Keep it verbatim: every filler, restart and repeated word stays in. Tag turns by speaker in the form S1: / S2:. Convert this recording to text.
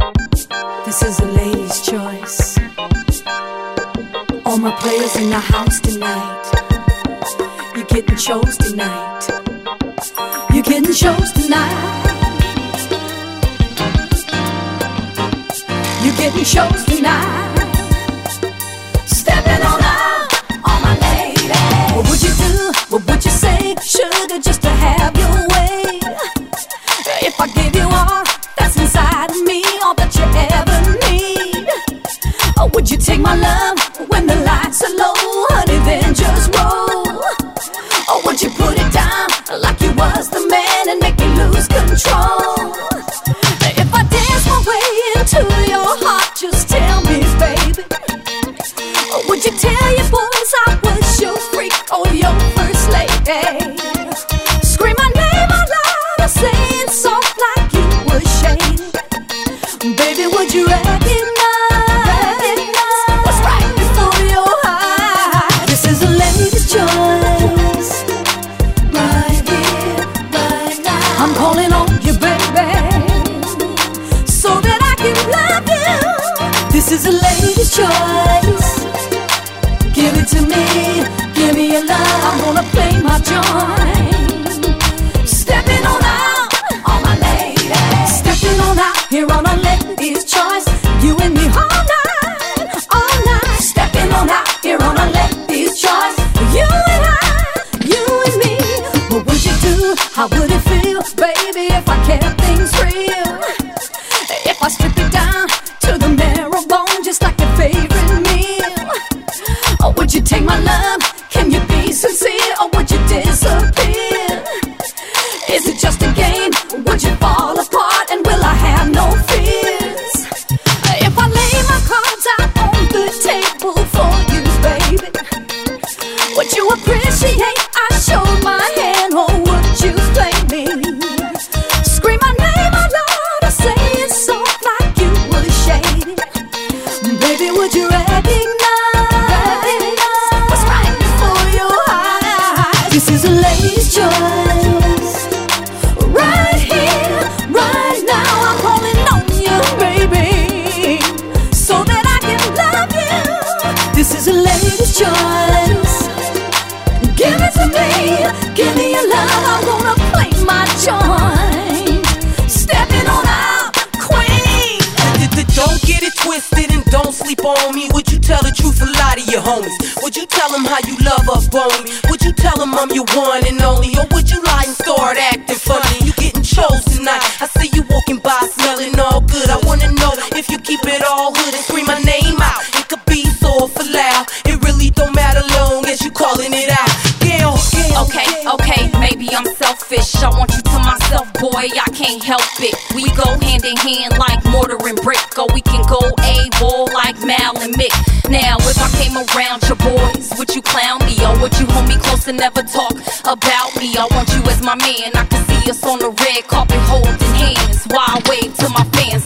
S1: This is a lady's choice. All my players in the house tonight. You're getting chose tonight. You're getting chose tonight. You're getting chose tonight. Stepping on out, all my ladies. What would you do? What would you say? Sugar, just to have your way. If I give you all that's inside of me, all that you ever need. Or would you take my love when the lights are low? Honey, then just roll. Or would you put it down like you was the man and make me lose control? If I dance my way into your heart, just tell me, baby. Or would you tell your boys I was your freak or your first lady? Scream my name out loud or say it soft like you were shady. Baby, would you recognize what's right before your eyes? This is a lady's choice. Right here, right now. I'm calling on you, baby, so that I can love you. This is a lady's choice. Give it to me, give me your love. I'm gonna play my joint. Stepping on out, all my ladies. Stepping on out, here on a lady's choice. You and me all night, all night. Stepping on out, here on a lady's choice. You and I, you and me. What would you do? How would it feel, baby, if I kept things real? If I stripped it down to the marrow bone, just like your favorite meal? Or would you take my love? Can you be sincere? Or would you disappear? Is it just a game? Would you fall apart? And will I have no fears? If I lay my cards out on the table for you, baby, would you appreciate I showed my hand? Or would you play me? Scream my name out loud or say it soft like you were shady. Baby, would you recognize what's right before your eyes? This is a lady's choice. Right here, right now, I'm calling on you, baby, so that I can love you. This is a lady's choice. Give it to me, give me your love. I'm gonna play my joint. Stepping on out, queen.
S2: Don't get it twisted and don't sleep on me. Would you tell the truth and lie to your homies? Would you tell them how you love up on me? Would you tell them I'm your one and only? Or would you lie and start acting funny? You getting chose tonight. I see you walking by smelling all good. I wanna know if you keep it all hood and scream my name out. It could be soft or loud. It really don't matter long as you calling it out. Gail, Gail,
S3: Okay, okay, maybe I'm selfish. I want you to myself, boy, I can't help it. We go hand in hand like mortar and brick. Or we can go AWOL like Mal and Mick. Now, if I came around your boys, would you clown me? Or would you hold me close and never talk about me? I want you as my man. I can see us on the red carpet holding hands while I wave to my fans.